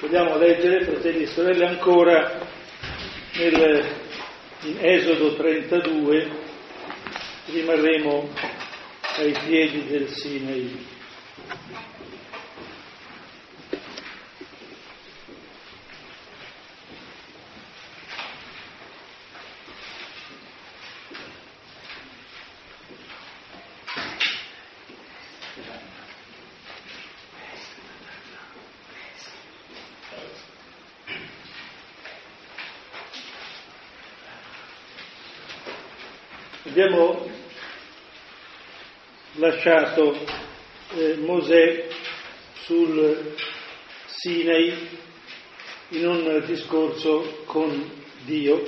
Vogliamo leggere, fratelli e sorelle, ancora in Esodo 32, rimarremo ai piedi del Sinai. Abbiamo lasciato Mosè sul Sinai in un discorso con Dio.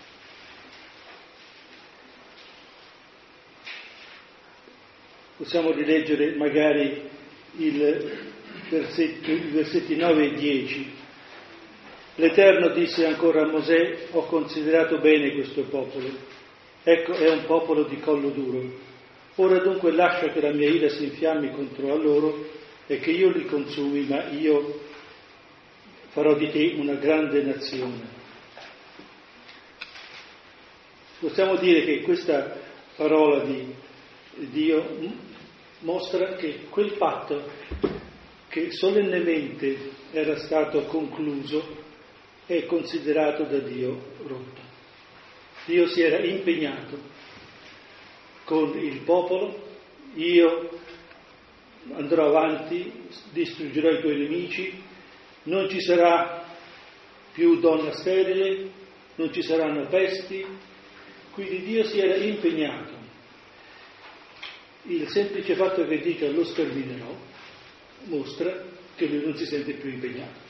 Possiamo rileggere magari i versetti 9 e 10. L'Eterno disse ancora a Mosè: ho considerato bene questo popolo. Ecco, è un popolo di collo duro. Ora dunque lascia che la mia ira si infiammi contro loro e che io li consumi, ma io farò di te una grande nazione. Possiamo dire che questa parola di Dio mostra che quel patto che solennemente era stato concluso è considerato da Dio rotto. Dio si era impegnato con il popolo: io andrò avanti, distruggerò i tuoi nemici, non ci sarà più donna sterile, non ci saranno pesti. Quindi Dio si era impegnato. Il semplice fatto che dica lo sterminerò mostra che lui non si sente più impegnato.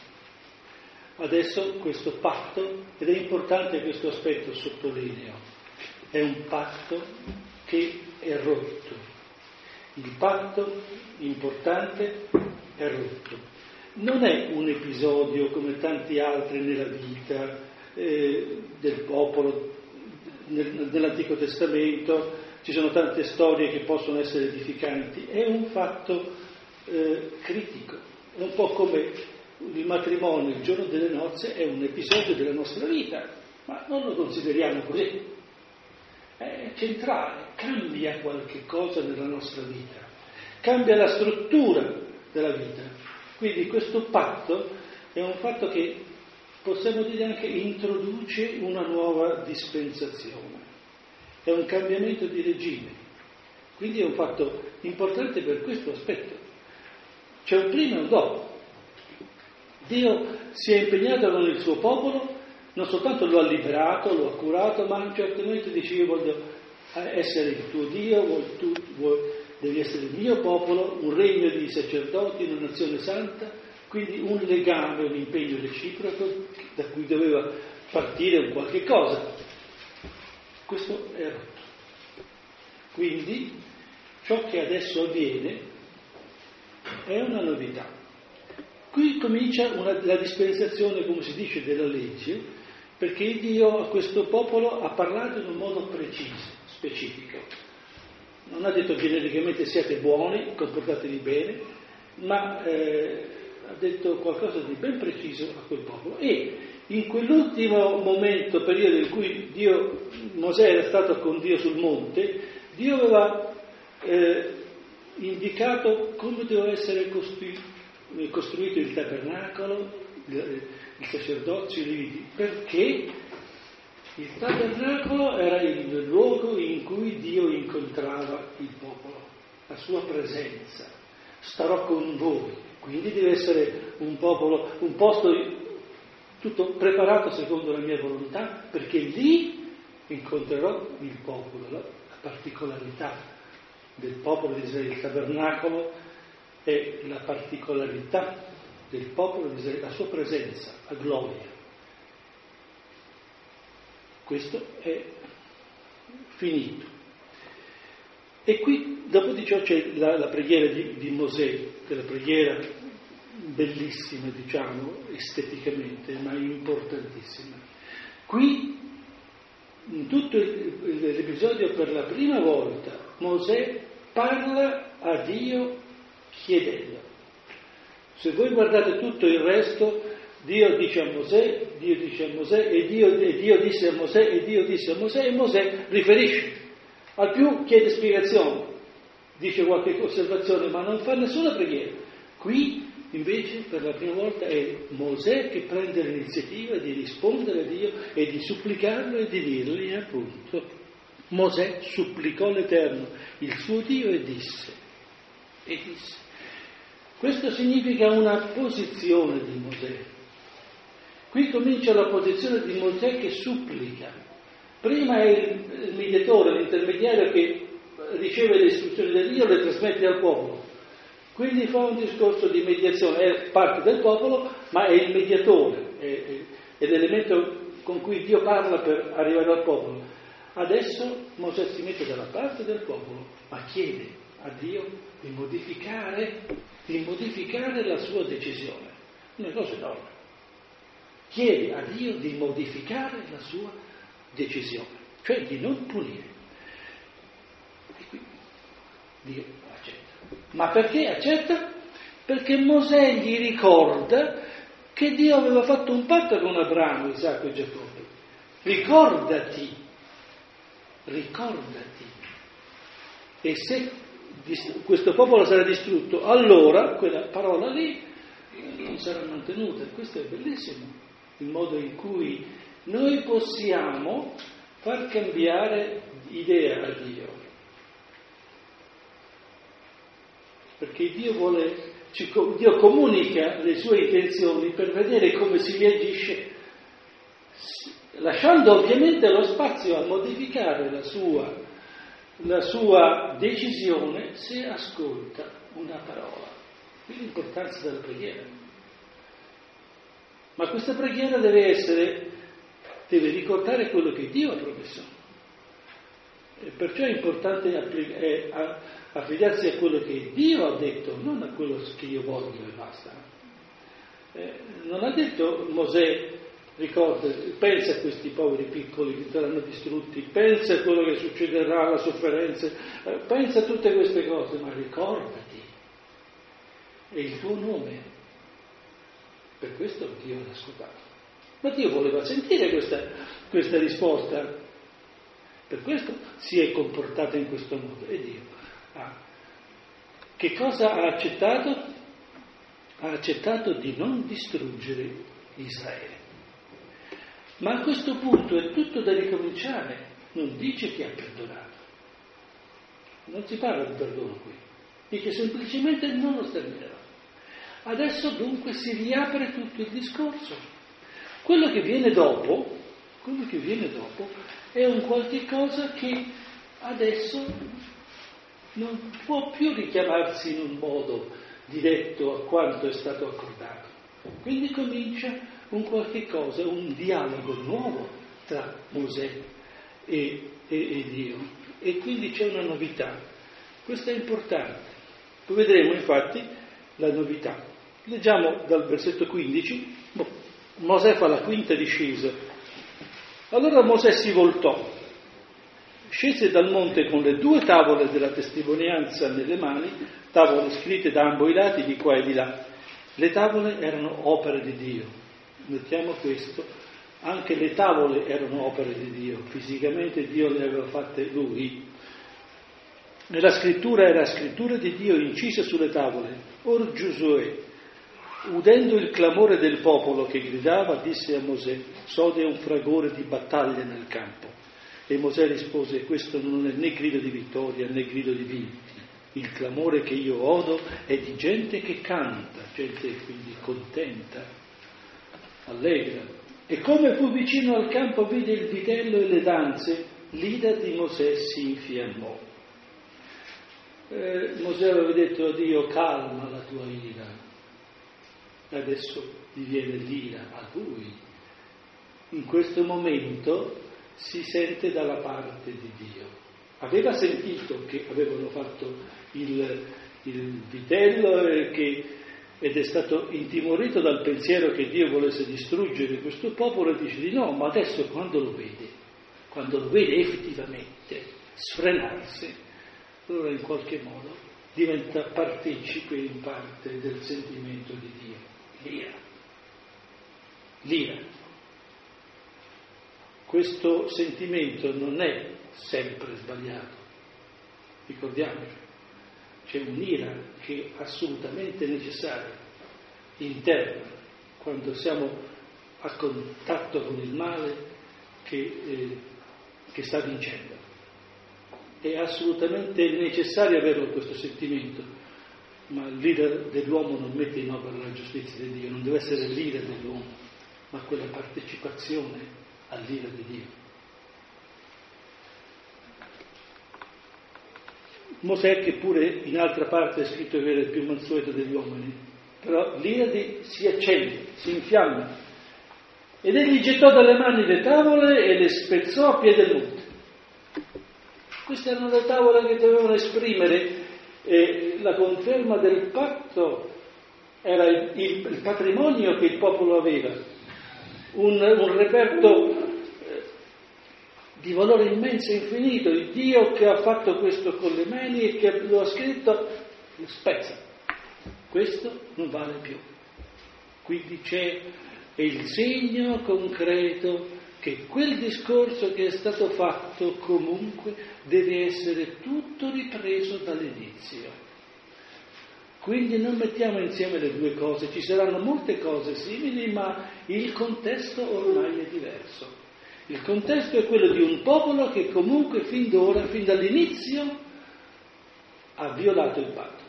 Adesso questo patto, ed è importante questo aspetto, sottolineo, è un patto che è rotto. Il patto importante è rotto. Non è un episodio come tanti altri nella vita del popolo, nell'Antico Testamento. Ci sono tante storie che possono essere edificanti. È un fatto critico. È un po' come il matrimonio, il giorno delle nozze, è un episodio della nostra vita, ma non lo consideriamo così. È centrale, cambia qualche cosa nella nostra vita, cambia la struttura della vita. Quindi questo patto è un fatto che possiamo dire anche introduce una nuova dispensazione, è un cambiamento di regime. Quindi è un fatto importante per questo aspetto. C'è un prima e un dopo. Dio si è impegnato con il suo popolo, non soltanto lo ha liberato, lo ha curato, ma a un certo momento dice: io voglio essere il tuo Dio, devi essere il mio popolo, un regno di sacerdoti, una nazione santa. Quindi un legame, un impegno reciproco da cui doveva partire un qualche cosa. Questo è rotto. Quindi ciò che adesso avviene è una novità. Qui comincia la dispensazione, come si dice, della legge, perché Dio a questo popolo ha parlato in un modo preciso, specifico. Non ha detto genericamente siate buoni, comportatevi bene, ma ha detto qualcosa di ben preciso a quel popolo. E in quell'ultimo momento, periodo in cui Mosè era stato con Dio sul monte, Dio aveva indicato come doveva essere costruito il tabernacolo, il sacerdozio, i leviti, perché il tabernacolo era il luogo in cui Dio incontrava il popolo, la sua presenza. Starò con voi, quindi deve essere un popolo, un posto tutto preparato secondo la mia volontà, perché lì incontrerò il popolo. La particolarità del popolo di Israele, il tabernacolo è la particolarità del popolo di Israele, la sua presenza, la gloria. Questo è finito. E qui, dopo di ciò, c'è la preghiera di Mosè, che è la preghiera bellissima, diciamo, esteticamente, ma importantissima. Qui, in tutto l'episodio, per la prima volta, Mosè parla a Dio chiedendo. Se voi guardate tutto il resto, Dio dice a Mosè, Dio dice a Mosè, e Dio disse a Mosè, e Dio disse a Mosè, e Mosè riferisce. Al più chiede spiegazioni, dice qualche osservazione, ma non fa nessuna preghiera. Qui invece per la prima volta è Mosè che prende l'iniziativa di rispondere a Dio e di supplicarlo e di dirgli appunto. Mosè supplicò l'Eterno, il suo Dio, e disse. Questo significa una posizione di Mosè. Qui comincia la posizione di Mosè che supplica. Prima è il mediatore, l'intermediario che riceve le istruzioni da Dio e le trasmette al popolo. Quindi fa un discorso di mediazione, è parte del popolo, ma è il mediatore, è l'elemento con cui Dio parla per arrivare al popolo. Adesso Mosè si mette dalla parte del popolo, ma chiede a Dio di modificare la sua decisione. Una cosa enorme. Chiede a Dio di modificare la sua decisione, cioè di non punire. E quindi Dio accetta. Ma perché accetta? Perché Mosè gli ricorda che Dio aveva fatto un patto con Abramo, Isacco e Giacobbe. Ricordati. E se questo popolo sarà distrutto, allora quella parola lì non sarà mantenuta. Questo è bellissimo, il modo in cui noi possiamo far cambiare idea a Dio. Perché Dio comunica le sue intenzioni per vedere come si reagisce, lasciando ovviamente lo spazio a modificare la sua decisione se ascolta una parola. Qui l'importanza della preghiera. Ma questa preghiera deve ricordare quello che Dio ha promesso. E perciò è importante affidarsi a quello che Dio ha detto, non a quello che io voglio e basta. Non ha detto Mosè, ricorda, pensa a questi poveri piccoli che saranno distrutti, pensa a quello che succederà, alla sofferenza, pensa a tutte queste cose, ma ricordati, è il tuo nome. Per questo Dio l'ha ascoltato. Ma Dio voleva sentire questa risposta, per questo si è comportato in questo modo. E Dio che cosa ha accettato? Ha accettato di non distruggere Israele. Ma a questo punto è tutto da ricominciare, non dice che ha perdonato. Non si parla di perdono qui, dice semplicemente non lo sterminerò. Adesso dunque si riapre tutto il discorso. Quello che viene dopo è un qualche cosa che adesso non può più richiamarsi in un modo diretto a quanto è stato accordato. Quindi comincia un qualche cosa, un dialogo nuovo tra Mosè e Dio. E quindi c'è una novità. Questo è importante. Poi vedremo infatti la novità. Leggiamo dal versetto 15. Mosè fa la quinta discesa. Allora Mosè si voltò, scese dal monte con le 2 tavole della testimonianza nelle mani, tavole scritte da ambo i lati, di qua e di là. Le tavole erano opere di Dio. Notiamo questo, anche le tavole erano opere di Dio, fisicamente Dio le aveva fatte Lui. Nella scrittura era scrittura di Dio incisa sulle tavole. Or Giosuè, udendo il clamore del popolo che gridava, disse a Mosè: sode un fragore di battaglia nel campo. E Mosè rispose: questo non è né grido di vittoria né grido di vinti. Il clamore che io odo è di gente che canta, gente quindi contenta, allegra. E come fu vicino al campo vide il vitello e le danze, l'ira di Mosè si infiammò. Mosè aveva detto a Dio: calma la tua ira. Adesso diviene l'ira a lui. In questo momento si sente dalla parte di Dio. Aveva sentito che avevano fatto il vitello ed è stato intimorito dal pensiero che Dio volesse distruggere questo popolo, e dice di no, ma adesso quando lo vede effettivamente sfrenarsi, allora in qualche modo diventa partecipe in parte del sentimento di Dio, l'ira. l'ira. Questo sentimento non è sempre sbagliato, ricordiamoci, c'è un'ira che è assolutamente necessaria, interna, quando siamo a contatto con il male che sta vincendo. È assolutamente necessario avere questo sentimento, ma l'ira dell'uomo non mette in opera la giustizia di Dio, non deve essere l'ira dell'uomo, ma quella partecipazione all'ira di Dio. Mosè, che pure in altra parte è scritto che era il più mansueto degli uomini, però l'ira si accende, si infiamma, ed egli gettò dalle mani le tavole e le spezzò a piede del monte. Queste erano le tavole che dovevano esprimere la conferma del patto, era il patrimonio che il popolo aveva, un reperto di valore immenso e infinito. Il Dio che ha fatto questo con le mani e che lo ha scritto, lo spezza. Questo non vale più. Quindi c'è il segno concreto che quel discorso che è stato fatto comunque deve essere tutto ripreso dall'inizio. Quindi non mettiamo insieme le due cose, ci saranno molte cose simili, ma il contesto ormai è diverso. Il contesto è quello di un popolo che comunque fin d'ora, fin dall'inizio, ha violato il patto.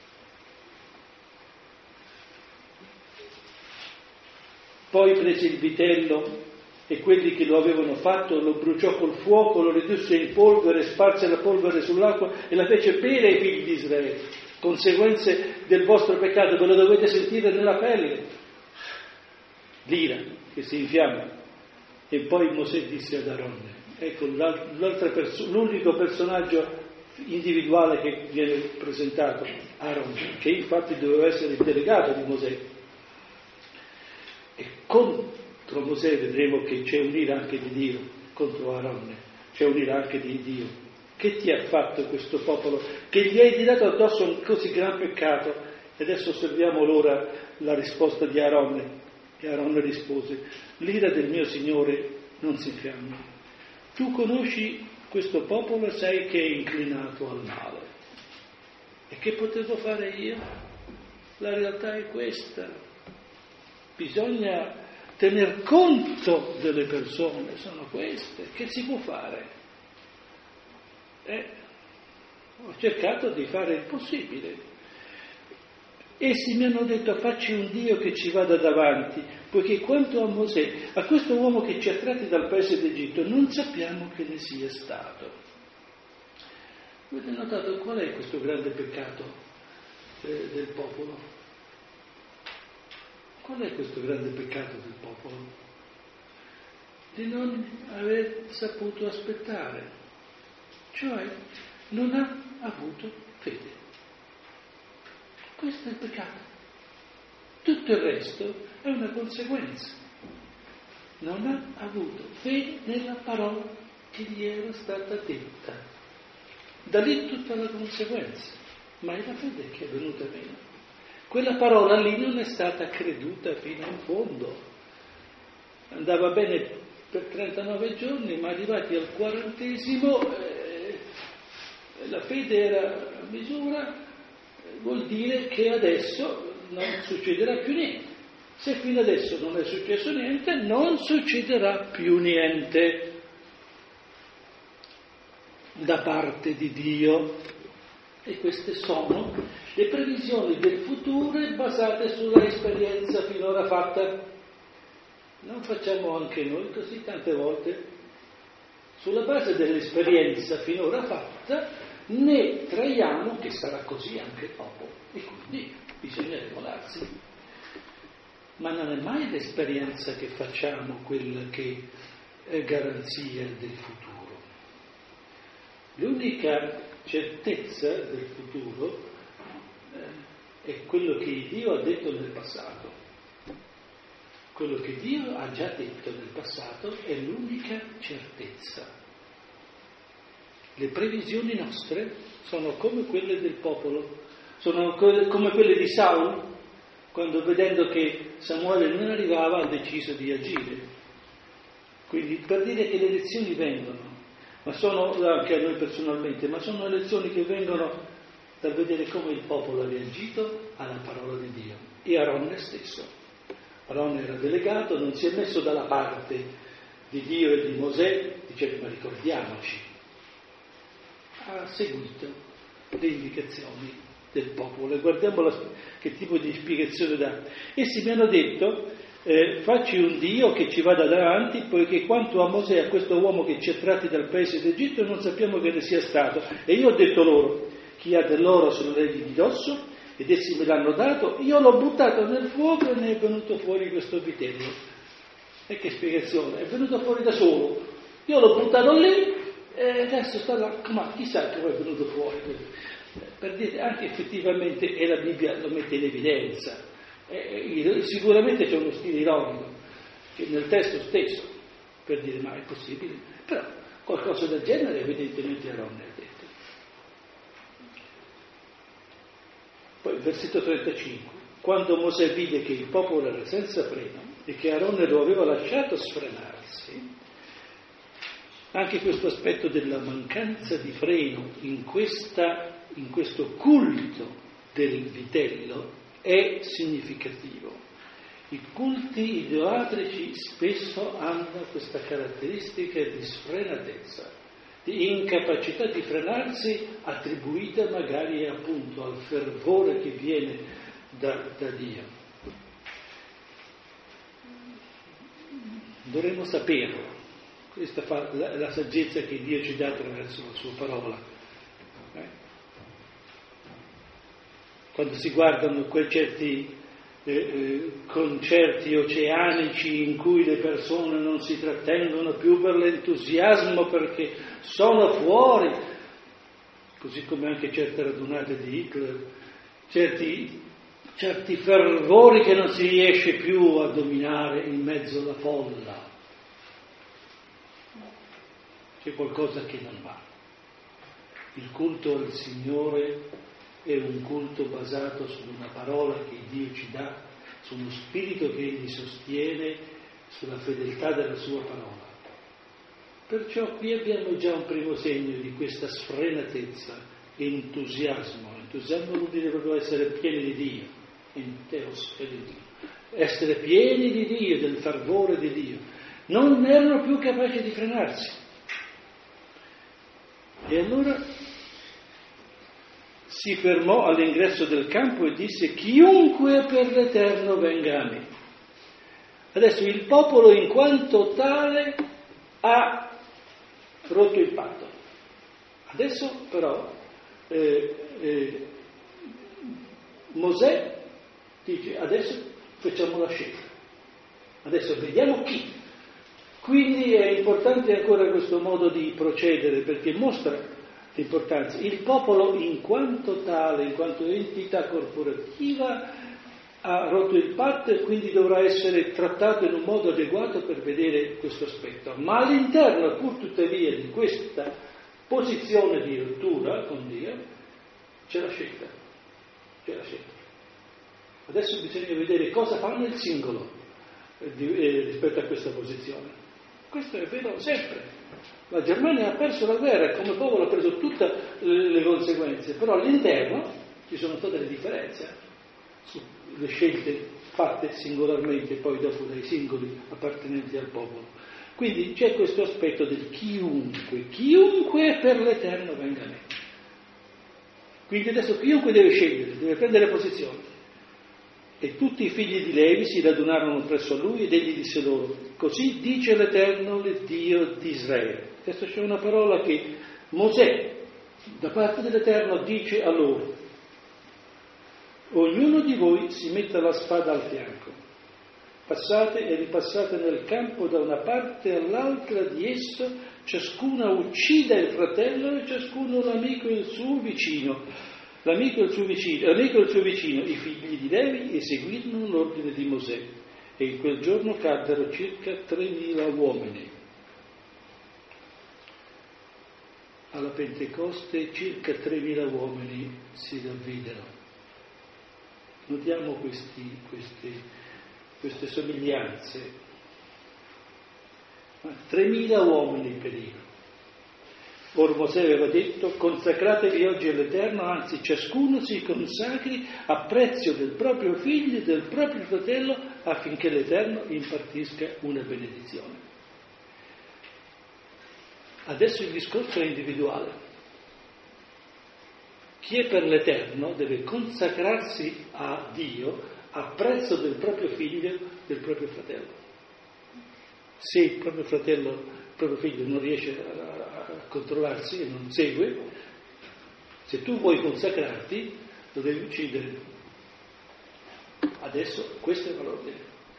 Poi prese il vitello e quelli che lo avevano fatto lo bruciò col fuoco, lo ridusse in polvere, sparse la polvere sull'acqua e la fece bere ai figli di Israele. Conseguenze del vostro peccato ve lo dovete sentire nella pelle. L'ira che si infiamma. E poi Mosè disse ad Aronne, ecco l'unico personaggio individuale che viene presentato, Aronne, che infatti doveva essere il delegato di Mosè. E contro Mosè vedremo che c'è un'ira anche di Dio, contro Aronne c'è un'ira anche di Dio. Che ti ha fatto questo popolo? Che gli hai tirato addosso un così gran peccato? E adesso osserviamo l'ora la risposta di Aronne. E Aronne rispose, l'ira del mio Signore non si infiamma. Tu conosci questo popolo e sai che è inclinato al male. E che potevo fare io? La realtà è questa. Bisogna tener conto delle persone, sono queste. Che si può fare? Ho cercato di fare il possibile. Essi mi hanno detto, facci un Dio che ci vada davanti, poiché quanto a Mosè, a questo uomo che ci ha tratti dal paese d'Egitto, non sappiamo che ne sia stato. Avete notato qual è questo grande peccato del popolo? Qual è questo grande peccato del popolo? Di non aver saputo aspettare, cioè non ha avuto fede. Questo è il peccato. Tutto il resto è una conseguenza. Non ha avuto fede nella parola che gli era stata detta. Da lì tutta la conseguenza. Ma è la fede che è venuta meno. Quella parola lì non è stata creduta fino in fondo. Andava bene per 39 giorni, ma arrivati al 40° la fede era a misura. Vuol dire che adesso non succederà più niente. Se fino adesso non è successo niente, non succederà più niente da parte di Dio. E queste sono le previsioni del futuro basate sulla esperienza finora fatta. Non facciamo anche noi così tante volte? Sulla base dell'esperienza finora fatta ne traiamo che sarà così anche dopo, e quindi bisogna regolarsi. Ma non è mai l'esperienza che facciamo quella che è garanzia del futuro. L'unica certezza del futuro è quello che Dio ha detto nel passato. Quello che Dio ha già detto nel passato è l'unica certezza. Le previsioni nostre sono come quelle del popolo, sono come quelle di Saul, quando vedendo che Samuele non arrivava ha deciso di agire. Quindi per dire che le elezioni vengono, ma sono anche a noi personalmente, ma sono elezioni che vengono per vedere come il popolo ha reagito alla parola di Dio. E Aronne stesso. Aronne era delegato, non si è messo dalla parte di Dio e di Mosè, dicendo ma ricordiamoci. Ha seguito le indicazioni del popolo. E guardiamo che tipo di spiegazione dà. Essi mi hanno detto, facci un Dio che ci vada davanti, poiché quanto a Mosè, a questo uomo che ci ha tratti dal paese d'Egitto, non sappiamo che ne sia stato. E io ho detto loro, chi ha dell'oro se lo leghi di dosso, ed essi me l'hanno dato, io l'ho buttato nel fuoco e ne è venuto fuori questo vitello. E che spiegazione? È venuto fuori da solo. Io l'ho buttato lì e adesso sta là, ma chissà come è venuto fuori. Per dire, anche effettivamente, e la Bibbia lo mette in evidenza, sicuramente c'è uno stile ironico, che nel testo stesso, per dire ma è possibile, però qualcosa del genere evidentemente Aronne ha detto. Poi versetto 35, quando Mosè vide che il popolo era senza freno e che Aronne lo aveva lasciato sfrenarsi, anche questo aspetto della mancanza di freno in questo culto del vitello è significativo. I culti idolatrici spesso hanno questa caratteristica di sfrenatezza, di incapacità di frenarsi, attribuita magari appunto al fervore che viene da Dio. Dovremmo saperlo. Questa fa la saggezza che Dio ci dà attraverso la sua parola. Quando si guardano quei certi concerti oceanici in cui le persone non si trattengono più per l'entusiasmo perché sono fuori, così come anche certe radunate di Hitler, certi fervori che non si riesce più a dominare in mezzo alla folla. C'è qualcosa che non va. Il culto al Signore è un culto basato su una parola che Dio ci dà, su uno spirito che Egli sostiene, sulla fedeltà della sua parola. Perciò qui abbiamo già un primo segno di questa sfrenatezza, entusiasmo. Entusiasmo vuol dire proprio essere pieni di Dio, enteos è di Dio. Essere pieni di Dio, del fervore di Dio. Non erano più capaci di frenarsi. E allora si fermò all'ingresso del campo e disse: chiunque per l'Eterno venga a me. Adesso il popolo in quanto tale ha rotto il patto. Adesso però Mosè dice: adesso facciamo la scelta. Adesso vediamo chi. Quindi è importante ancora questo modo di procedere, perché mostra l'importanza. Il popolo in quanto tale, in quanto entità corporativa, ha rotto il patto e quindi dovrà essere trattato in un modo adeguato per vedere questo aspetto. Ma all'interno, pur tuttavia, di questa posizione di rottura con Dio, c'è la scelta. C'è la scelta. Adesso bisogna vedere cosa fanno il singolo rispetto a questa posizione. Questo è vero sempre. La Germania ha perso la guerra e come popolo ha preso tutte le conseguenze, però all'interno ci sono state le differenze sulle scelte fatte singolarmente e poi dopo dai singoli appartenenti al popolo. Quindi c'è questo aspetto del chiunque per l'Eterno venga a me. Quindi adesso chiunque deve scegliere, deve prendere posizione. E tutti i figli di Levi si radunarono presso lui ed egli disse loro: così dice l'Eterno, il Dio di Israele. Adesso c'è una parola che Mosè, da parte dell'Eterno, dice a loro: ognuno di voi si metta la spada al fianco, passate e ripassate nel campo da una parte all'altra di esso, ciascuna uccida il fratello e ciascuno l'amico e il suo vicino. L'amico e il suo vicino, i figli di Levi, eseguirono l'ordine di Mosè, e in quel giorno caddero circa 3.000 uomini. Alla Pentecoste circa 3.000 uomini si ravvidero. notiamo queste somiglianze. 3.000 uomini perivano. Or Mosè aveva detto: consacratevi oggi all'Eterno, anzi ciascuno si consacri a prezzo del proprio figlio e del proprio fratello, affinché l'Eterno impartisca una benedizione. Adesso il discorso è individuale. Chi è per l'Eterno deve consacrarsi a Dio a prezzo del proprio figlio e del proprio fratello. Se il proprio fratello, il proprio figlio non riesce a controllarsi e non segue, se tu vuoi consacrarti lo devi uccidere. Adesso questo è l'ordine.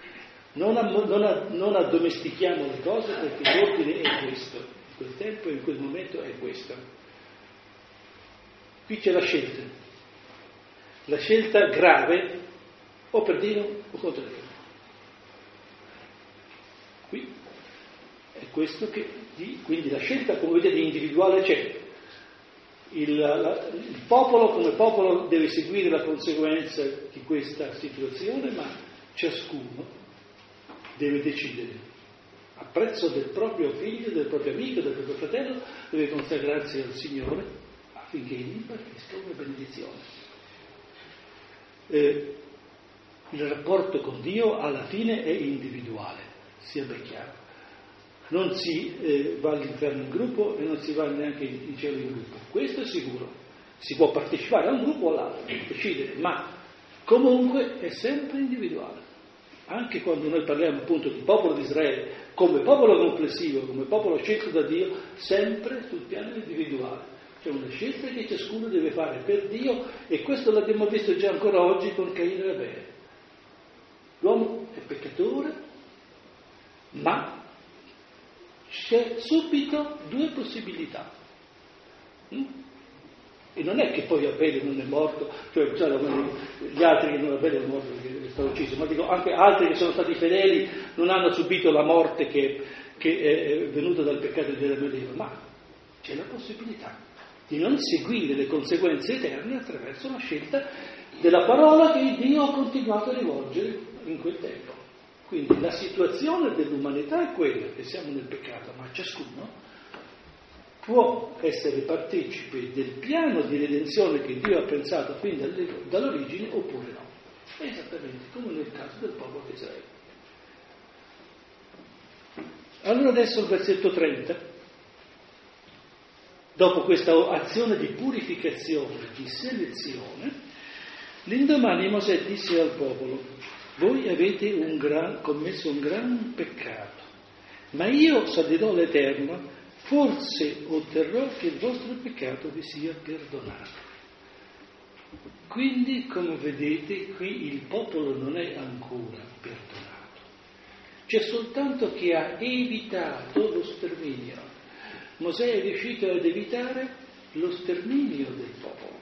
Non addomestichiamo le cose, perché l'ordine è questo. In quel tempo e in quel momento è questo. Qui c'è la scelta grave, o per Dio o contro Dio. Qui è questo quindi la scelta, come vedete, individuale c'è. Il popolo come popolo deve seguire la conseguenza di questa situazione, ma ciascuno deve decidere a prezzo del proprio figlio, del proprio amico, del proprio fratello, deve consacrarsi al Signore affinché gli impartisca una benedizione. Il rapporto con Dio alla fine è individuale, sia ben chiaro. Non si va all'inferno in gruppo e non si va neanche in cielo in gruppo, questo è sicuro. Si può partecipare a un gruppo o all'altro, decidere, ma comunque è sempre individuale. Anche quando noi parliamo appunto di popolo di Israele come popolo complessivo, come popolo scelto da Dio, sempre sul piano individuale. C'è una scelta che ciascuno deve fare per Dio, e questo l'abbiamo visto già ancora oggi con Caino e Abele. L'uomo è peccatore, ma c'è subito due possibilità. E non è che poi Abele non è morto, cioè gli altri che non Abele è morto perché è stato ucciso, ma dico anche altri che sono stati fedeli non hanno subito la morte che è venuta dal peccato di Adamo ed Eva, ma c'è la possibilità di non seguire le conseguenze eterne attraverso la scelta della parola che Dio ha continuato a rivolgere in quel tempo. Quindi la situazione dell'umanità è quella che siamo nel peccato, ma ciascuno può essere partecipe del piano di redenzione che Dio ha pensato fin dall'origine oppure no. È esattamente come nel caso del popolo di Israele. Allora adesso il versetto 30. Dopo questa azione di purificazione, di selezione, l'indomani Mosè disse al popolo: voi avete commesso un gran peccato, ma io salirò l'Eterno, forse otterrò che il vostro peccato vi sia perdonato. Quindi, come vedete, qui il popolo non è ancora perdonato, c'è soltanto che ha evitato lo sterminio. Mosè è riuscito ad evitare lo sterminio del popolo.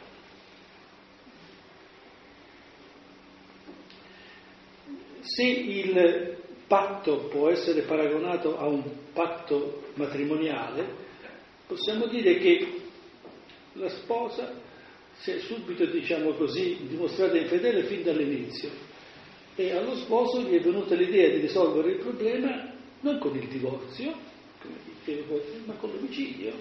Se il patto può essere paragonato a un patto matrimoniale, possiamo dire che la sposa si è subito, diciamo così, dimostrata infedele fin dall'inizio, e allo sposo gli è venuta l'idea di risolvere il problema non con il divorzio, come dicevo, ma con l'omicidio.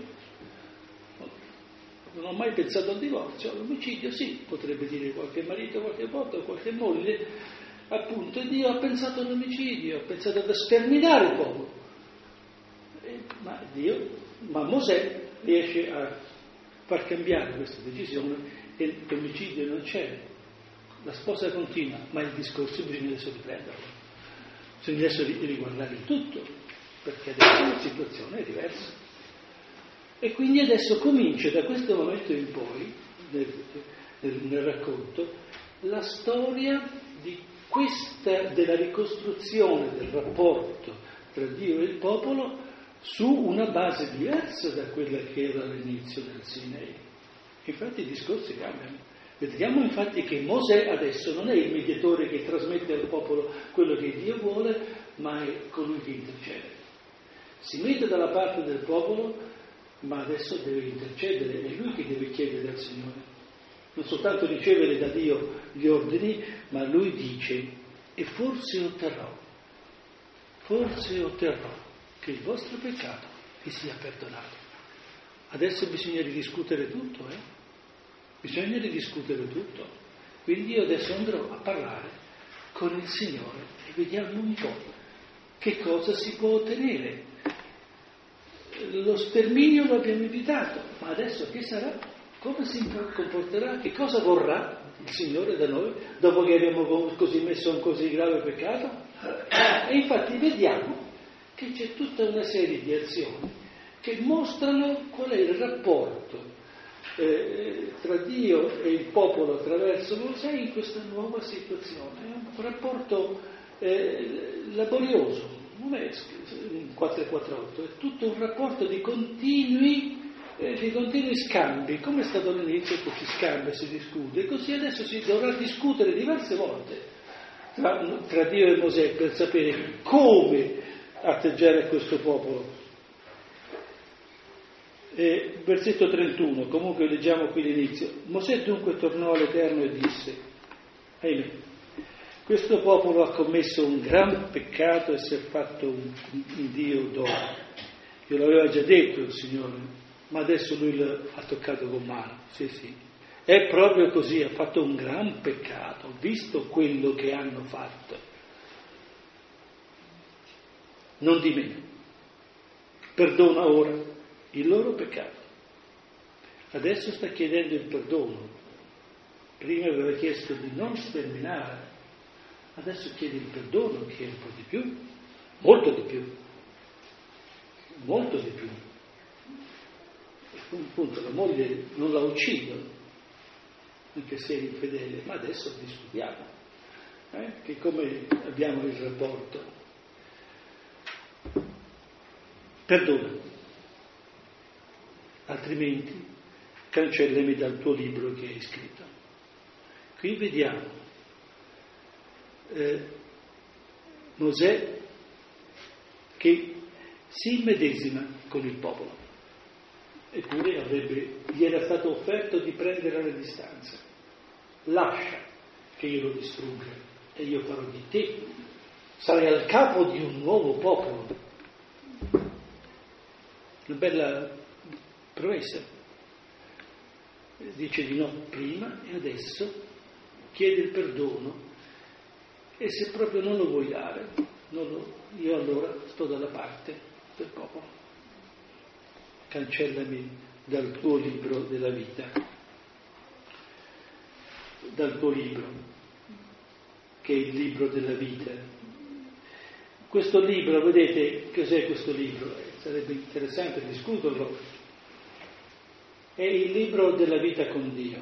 Non ho mai pensato al divorzio, all'omicidio sì, potrebbe dire qualche marito qualche volta o qualche moglie. Appunto, Dio ha pensato all'omicidio, ha pensato ad sterminare il popolo. Ma Mosè riesce a far cambiare questa decisione e l'omicidio non c'è. La sposa continua, ma il discorso bisogna adesso riprenderlo. Bisogna adesso riguardare il tutto, perché adesso la situazione è diversa. E quindi adesso comincia da questo momento in poi, nel racconto, la storia della ricostruzione del rapporto tra Dio e il popolo su una base diversa da quella che era all'inizio del Sinai. Infatti i discorsi cambiano. Vediamo infatti che Mosè adesso non è il mediatore che trasmette al popolo quello che Dio vuole, ma è colui che intercede. Si mette dalla parte del popolo, ma adesso deve intercedere, è lui che deve chiedere al Signore. non soltanto ricevere da Dio gli ordini, ma lui dice: e forse otterrò che il vostro peccato vi sia perdonato. Adesso bisogna ridiscutere tutto, Bisogna ridiscutere tutto. Quindi io adesso andrò a parlare con il Signore e vediamo un po' che cosa si può ottenere. Lo sterminio lo abbiamo evitato, ma adesso che sarà? Come si comporterà? Che cosa vorrà il Signore da noi dopo che abbiamo così messo un così grave peccato? E infatti vediamo che c'è tutta una serie di azioni che mostrano qual è il rapporto tra Dio e il popolo attraverso Mosè in questa nuova situazione. È un rapporto laborioso, non è 448, è tutto un rapporto di continui scambi, come è stato all'inizio che si scambia, si discute, e così adesso si dovrà discutere diverse volte tra Dio e Mosè per sapere come atteggiare questo popolo. Versetto 31, comunque leggiamo qui l'inizio. Mosè dunque tornò all'Eterno e disse: ahimè, questo popolo ha commesso un gran peccato e si è fatto un Dio d'oro. Io l'aveva già detto il Signore, ma adesso lui l'ha toccato con mano. Sì, è proprio così, ha fatto un gran peccato, visto quello che hanno fatto. Non di meno, perdona ora il loro peccato. Adesso sta chiedendo il perdono. Prima aveva chiesto di non sterminare, adesso chiede il perdono, che è un po' di più, molto di più. Appunto la moglie non la uccidono, anche se è infedele, ma adesso discutiamo che come abbiamo il rapporto. Perdona, altrimenti cancellami dal tuo libro che hai scritto. Qui vediamo Mosè che si immedesima con il popolo, eppure gli era stato offerto di prendere le distanze. Lascia che io lo distrugga e io farò di te, sarai al capo di un nuovo popolo. Una bella promessa. Dice di no prima e adesso chiede il perdono, e se proprio non lo vuoi dare, io allora sto dalla parte del popolo. Cancellami dal tuo libro della vita, dal tuo libro, che è il libro della vita. Questo libro, vedete cos'è questo libro? Sarebbe interessante discuterlo. È il libro della vita con Dio.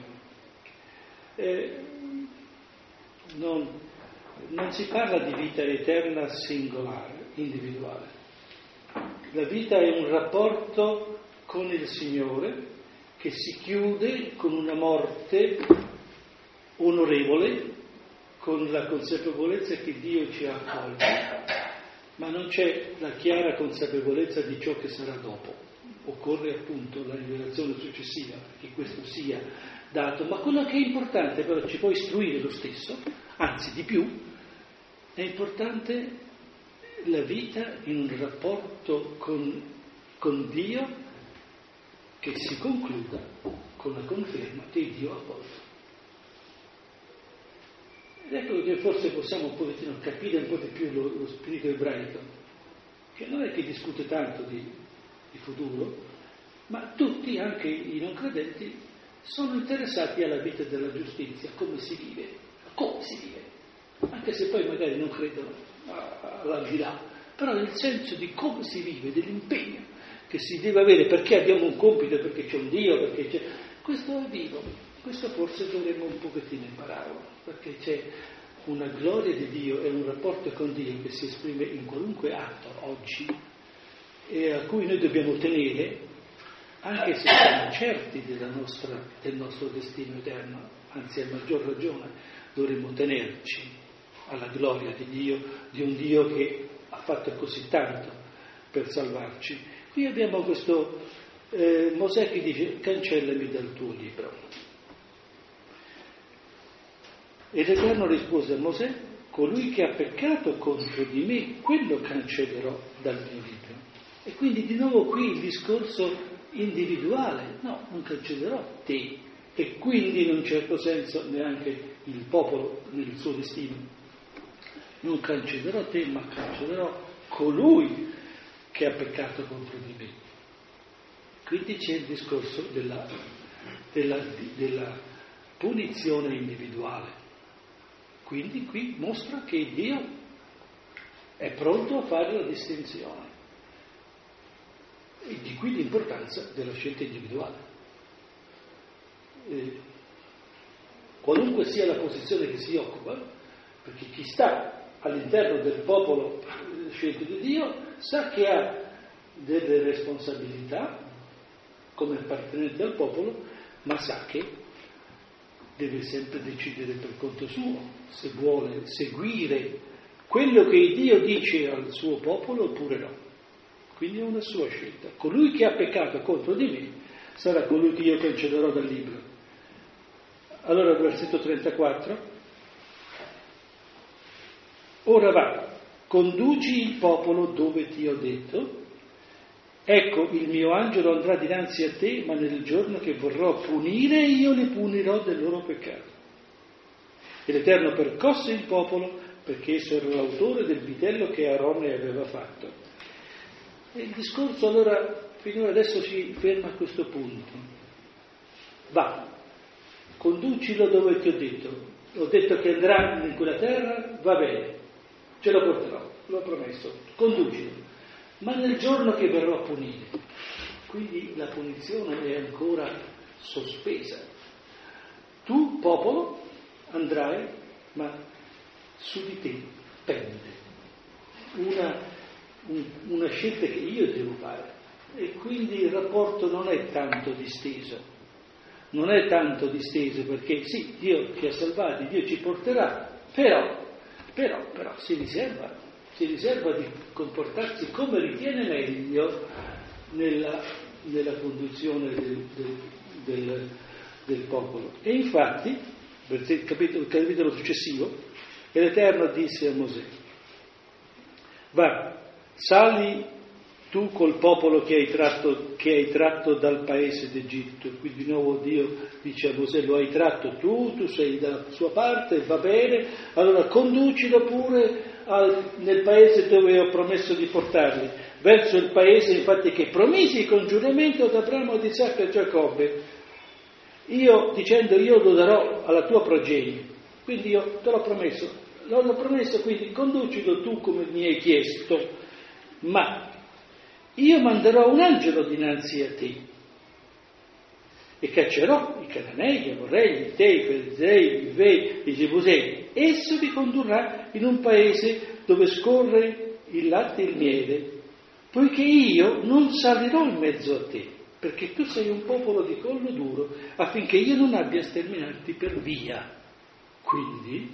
Non si parla di vita eterna singolare, individuale. La vita è un rapporto con il Signore che si chiude con una morte onorevole, con la consapevolezza che Dio ci ha accolti, ma non c'è la chiara consapevolezza di ciò che sarà dopo. Occorre appunto la rivelazione successiva perché questo sia dato, ma quello che è importante però ci può istruire lo stesso, anzi di più, è importante la vita in un rapporto con Dio che si concluda con la conferma che Dio ha voluto. Ed ecco che forse possiamo un pochettino capire un po' di più lo spirito ebraico, che non è che discute tanto di futuro, ma tutti, anche i non credenti, sono interessati alla vita della giustizia, come si vive, anche se poi magari non credono all'aldilà, però nel senso di come si vive, dell'impegno che si deve avere perché abbiamo un compito, perché c'è un Dio, perché c'è... Questo è vivo, questo forse dovremmo un pochettino impararlo, perché c'è una gloria di Dio e un rapporto con Dio che si esprime in qualunque atto oggi e a cui noi dobbiamo tenere, anche se siamo certi del nostro destino eterno, anzi a maggior ragione dovremmo tenerci alla gloria di Dio, di un Dio che ha fatto così tanto per salvarci. Qui abbiamo questo Mosè che dice: cancellami dal tuo libro. E l'Eterno rispose a Mosè: colui che ha peccato contro di me, quello cancellerò dal mio libro. E quindi di nuovo qui il discorso individuale: no, non cancellerò te, e quindi in un certo senso neanche il popolo nel suo destino. Non cancellerò te, ma cancellerò colui che ha peccato contro di me. Quindi c'è il discorso della punizione individuale. Quindi qui mostra che Dio è pronto a fare la distinzione. E di qui l'importanza della scelta individuale. Qualunque sia la posizione che si occupa, perché chi sta all'interno del popolo scelto di Dio sa che ha delle responsabilità come appartenente al popolo, ma sa che deve sempre decidere per conto suo se vuole seguire quello che Dio dice al suo popolo oppure no. Quindi è una sua scelta. Colui che ha peccato contro di me sarà colui che io cancellerò dal libro. Allora, versetto 34. Ora va, conduci il popolo dove ti ho detto. Ecco, il mio angelo andrà dinanzi a te, ma nel giorno che vorrò punire, io li punirò del loro peccato. E l'Eterno percosse il popolo, perché esso era l'autore del vitello che Aarone aveva fatto. E il discorso allora, finora adesso si ferma a questo punto. Va, conducilo dove ti ho detto. Ho detto che andrà in quella terra, va bene, ce lo porterò, l'ho promesso, conducilo. Ma nel giorno che verrò a punire, quindi la punizione è ancora sospesa. Tu, popolo, andrai, ma su di te pende una scelta che io devo fare. E quindi il rapporto non è tanto disteso. Non è tanto disteso perché sì, Dio ti ha salvati, Dio ci porterà, però si riserva di comportarsi come ritiene meglio nella conduzione del popolo. E infatti, il capitolo successivo, l'Eterno disse a Mosè: va, sali tu col popolo che hai tratto dal paese d'Egitto. Qui di nuovo Dio dice a Mosè: lo hai tratto tu sei dalla sua parte, va bene, allora conducilo pure nel paese dove ho promesso di portarli, verso il paese infatti che promisi con giuramento ad Abramo, ad Isacco e a Giacobbe, dicendo io lo darò alla tua progenie. Quindi io te l'ho promesso, quindi conducilo tu come mi hai chiesto, ma io manderò un angelo dinanzi a te e caccerò i Cananei, gli Amorrei, gli Itei, i Ferezei, gli Ivei, i Gebusei. Esso vi condurrà in un paese dove scorre il latte e il miele, poiché io non salirò in mezzo a te, perché tu sei un popolo di collo duro, affinché io non abbia a sterminarti per via. Quindi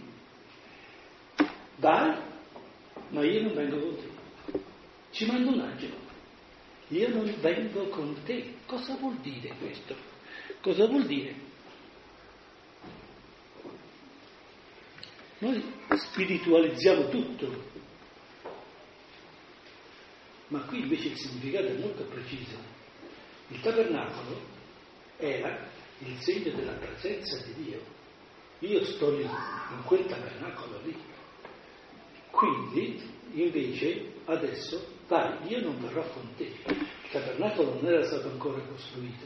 vai, ma io non vengo con te. Ci mando un angelo. Io non vengo con te. Cosa vuol dire questo? Cosa vuol dire? Noi spiritualizziamo tutto, ma qui invece il significato è molto preciso. Il tabernacolo era il segno della presenza di Dio. Io sto lì, in quel tabernacolo lì. Quindi, invece, adesso, vai, io non verrò con te. Il tabernacolo non era stato ancora costruito.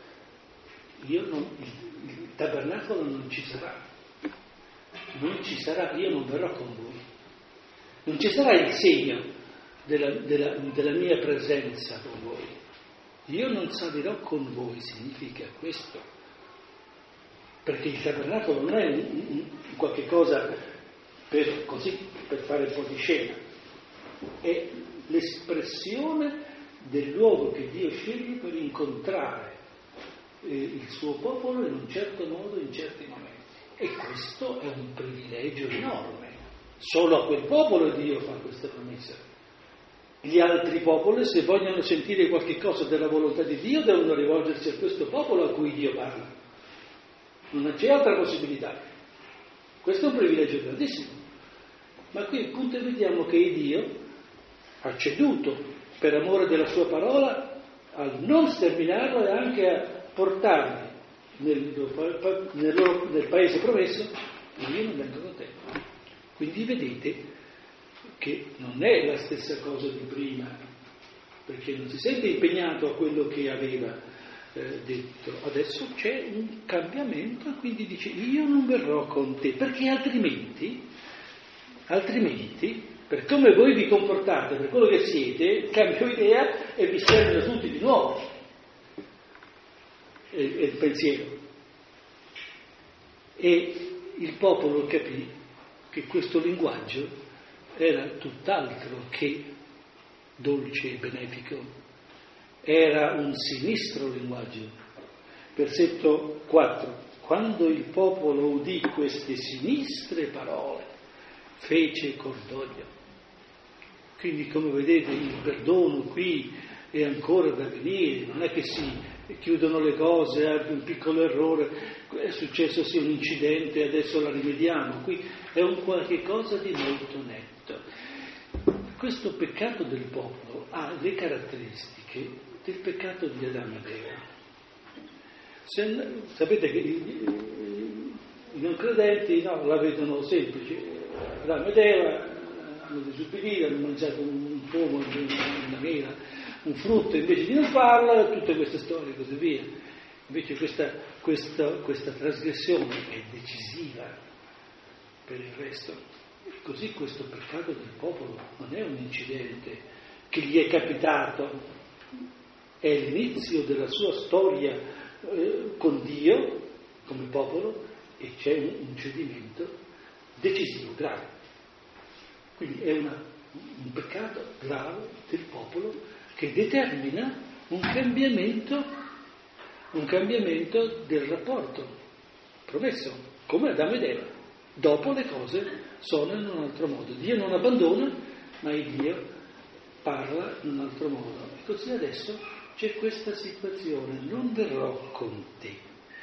Il tabernacolo non ci sarà. Non ci sarà, io non verrò con voi. Non ci sarà il segno della mia presenza con voi. Io non salirò con voi, significa questo. Perché il tabernacolo non è qualche cosa per fare un po' di scena. È l'espressione del luogo che Dio sceglie per incontrare il suo popolo in un certo modo, in certi momenti. E questo è un privilegio enorme. Solo a quel popolo Dio fa questa promessa. Gli altri popoli, se vogliono sentire qualche cosa della volontà di Dio, devono rivolgersi a questo popolo a cui Dio parla. Non c'è altra possibilità. Questo è un privilegio grandissimo. Ma qui appunto vediamo che Dio ha ceduto per amore della sua parola a non sterminarlo e anche a portarli nel paese promesso, e io non vengo con te. Quindi vedete che non è la stessa cosa di prima, perché non si sente impegnato a quello che aveva detto. Adesso c'è un cambiamento e quindi dice io non verrò con te, perché altrimenti, per come voi vi comportate, per quello che siete, cambio idea e vi stermino tutti di nuovo. È il pensiero. E il popolo capì che questo linguaggio era tutt'altro che dolce e benefico, era un sinistro linguaggio. Versetto 4: quando il popolo udì queste sinistre parole, fece cordoglio. Quindi, come vedete, il perdono qui è ancora da venire, non è che si chiudono le cose, un piccolo errore, è successo sì un incidente, adesso la rimediamo. Qui è un qualche cosa di molto netto. Questo peccato del popolo ha le caratteristiche del peccato di Adamo ed Eva. Sapete che i non credenti la vedono semplice. Adamo ed Eva hanno disubbidito, hanno mangiato un pomo, una mela, un frutto, invece di non farla, tutte queste storie e così via. Invece questa trasgressione è decisiva per il resto. Così questo peccato del popolo non è un incidente che gli è capitato, è l'inizio della sua storia con Dio come popolo, e c'è un cedimento decisivo, grave. Quindi è un peccato grave del popolo che determina un cambiamento del rapporto promesso, come Adamo ed Eva. Dopo le cose sono in un altro modo. Dio non abbandona, ma il Dio parla in un altro modo. E così adesso c'è questa situazione: non verrò con te.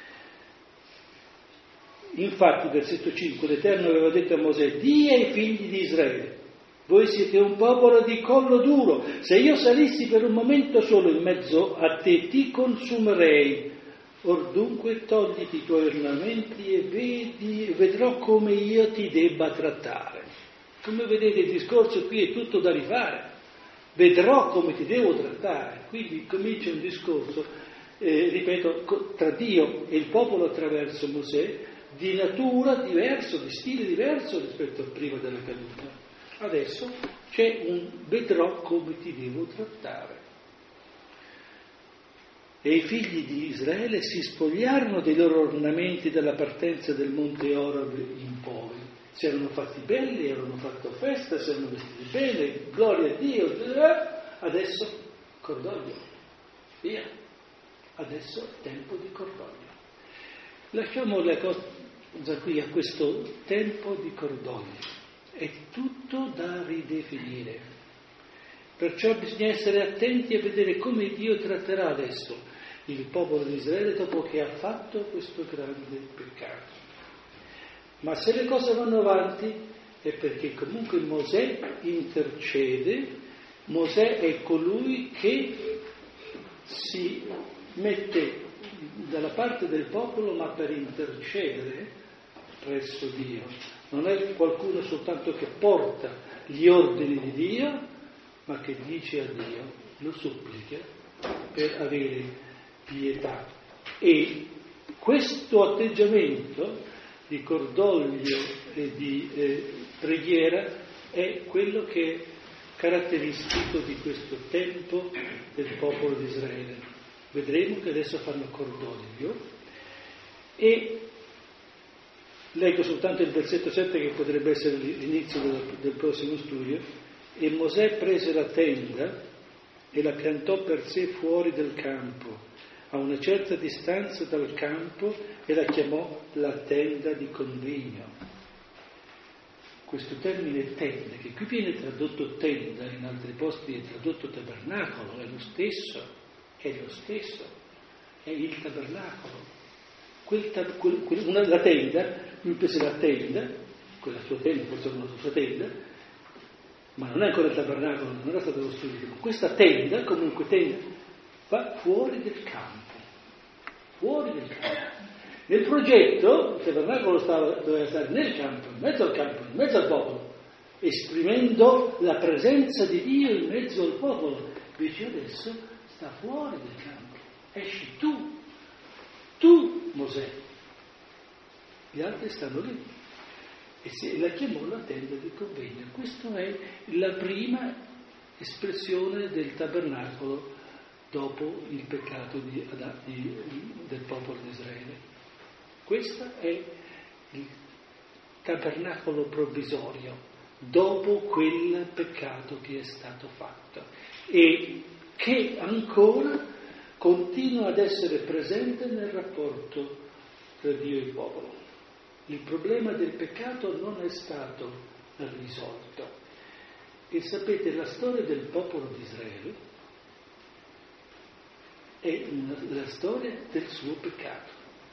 Infatti, versetto 5, l'Eterno aveva detto a Mosè: di ai figli di Israele, voi siete un popolo di collo duro, se io salissi per un momento solo in mezzo a te ti consumerei. Or dunque togliti i tuoi ornamenti e vedrò come io ti debba trattare. Come vedete, il discorso qui è tutto da rifare. Vedrò come ti devo trattare. Quindi comincia un discorso, ripeto, tra Dio e il popolo attraverso Mosè, di natura diverso, di stile diverso rispetto a prima della caduta. Adesso c'è un vedrò come ti devo trattare. E i figli di Israele si spogliarono dei loro ornamenti dalla partenza del monte Oreb in poi. Si erano fatti belli, avevano fatto festa, si erano vestiti bene, gloria a Dio. Adesso cordoglio, via. Adesso tempo di cordoglio. Lasciamo la cosa qui a questo tempo di cordoglio. È tutto da ridefinire. Perciò bisogna essere attenti a vedere come Dio tratterà adesso il popolo di Israele dopo che ha fatto questo grande peccato. Ma se le cose vanno avanti è perché comunque Mosè intercede. Mosè è colui che si mette dalla parte del popolo, ma per intercedere presso Dio. Non è qualcuno soltanto che porta gli ordini di Dio, ma che dice a Dio, lo supplica per avere pietà. E questo atteggiamento di cordoglio e di preghiera è quello che è caratteristico di questo tempo del popolo di Israele. Vedremo che adesso fanno cordoglio, e leggo soltanto il versetto 7 che potrebbe essere l'inizio del prossimo studio. E Mosè prese la tenda e la piantò per sé fuori del campo, a una certa distanza dal campo, e la chiamò la tenda di convegno. Questo termine tenda, che qui viene tradotto tenda, in altri posti è tradotto tabernacolo, è lo stesso, è il tabernacolo. la tenda, lui prese la tenda, quella sua tenda, forse una sua tenda, ma non è ancora il tabernacolo, non era stato costruito. Questa tenda, comunque tenda, va fuori del campo. Fuori del campo. Nel progetto il tabernacolo doveva stare nel campo, in mezzo al popolo, esprimendo la presenza di Dio in mezzo al popolo. Invece adesso sta fuori del campo. Esci tu Mosè. Gli altri stanno lì. E la chiamò la tenda di convegno. Questa è la prima espressione del tabernacolo dopo il peccato del popolo di Israele. Questo è il tabernacolo provvisorio dopo quel peccato che è stato fatto e che ancora continua ad essere presente nel rapporto tra Dio e il popolo. Il problema del peccato non è stato risolto. E sapete, la storia del popolo di Israele è la storia del suo peccato.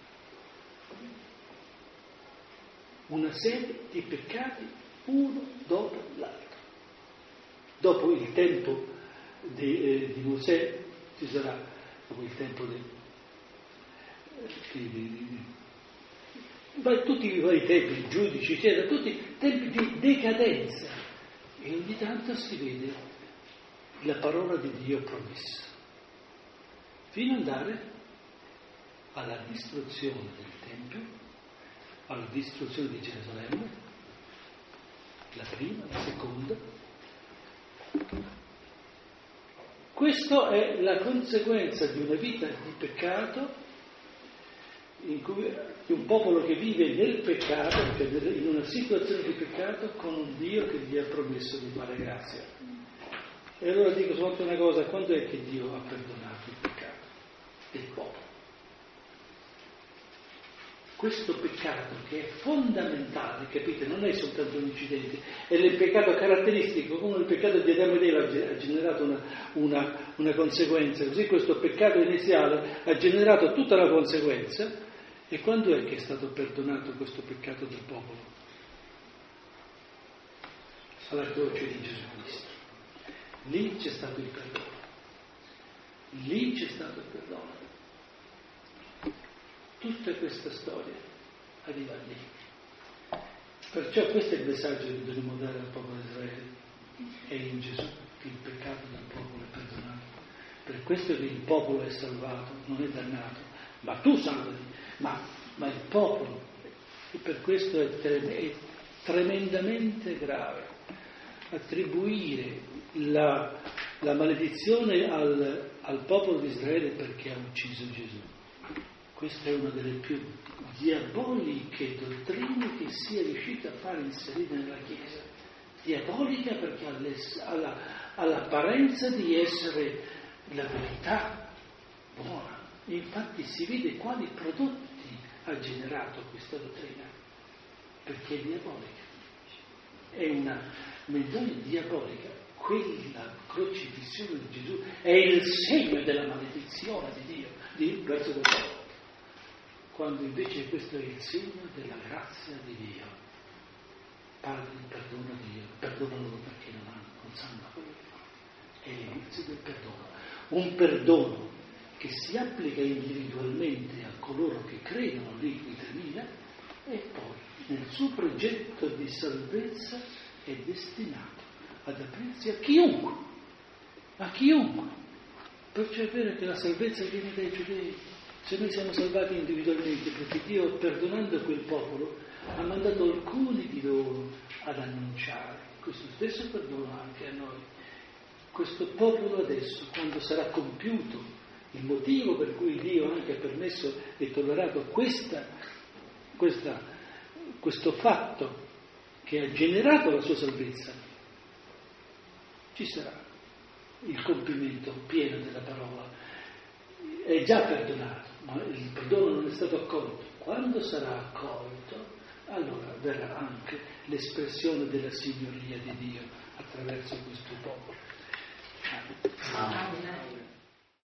Una serie di peccati uno dopo l'altro. Dopo il tempo di Mosè ci sarà, dopo il tempo tutti i vari tempi, i giudici, eccetera, tutti tempi di decadenza. E ogni tanto si vede la parola di Dio promessa, fino ad andare alla distruzione del Tempio, alla distruzione di Gerusalemme, la prima, la seconda. Questa è la conseguenza di una vita di peccato, in cui un popolo che vive nel peccato, in una situazione di peccato, con un Dio che gli ha promesso di fare grazia. E allora dico soltanto una cosa: quando è che Dio ha perdonato il peccato del popolo? Questo peccato che è fondamentale, capite, non è soltanto un incidente, è il peccato caratteristico, come il peccato di Adamo ed Eva ha generato una conseguenza, così questo peccato iniziale ha generato tutta la conseguenza. E quando è che è stato perdonato questo peccato del popolo? Alla croce di Gesù Cristo. Lì c'è stato il perdono. Lì c'è stato il perdono. Tutta questa storia arriva lì. Perciò questo è il messaggio che dobbiamo dare al popolo di Israele. È in Gesù che il peccato del popolo è perdonato. Per questo che il popolo è salvato, non è dannato. Ma tu salvati, ma il popolo. E per questo è tremendamente grave attribuire la maledizione al popolo di Israele perché ha ucciso Gesù. Questa è una delle più diaboliche dottrine che sia riuscita a fare inserire nella Chiesa. Diabolica perché ha l'apparenza di essere la verità buona. Infatti si vede quali prodotti ha generato questa dottrina, perché è diabolica. È una menzogna diabolica. Quella crocifissione di Gesù è il segno della maledizione di Dio verso il popolo, quando invece questo è il segno della grazia di Dio. Padre, perdona Dio, perdonalo perché non sanno quello che fanno. È l'inizio del perdono. Un perdono che si applica individualmente a coloro che credono lì qui termina, e poi nel suo progetto di salvezza è destinato ad aprirsi a chiunque. Perciò è vero che la salvezza viene dai giudei. Se noi siamo salvati individualmente, perché Dio, perdonando quel popolo, ha mandato alcuni di loro ad annunciare questo stesso perdono anche a noi. Questo popolo adesso, quando sarà compiuto il motivo per cui Dio anche ha permesso e tollerato questo fatto che ha generato la sua salvezza, ci sarà il compimento pieno della parola. È già perdonato, ma il perdono non è stato accolto. Quando sarà accolto, allora verrà anche l'espressione della signoria di Dio attraverso questo popolo. Amen.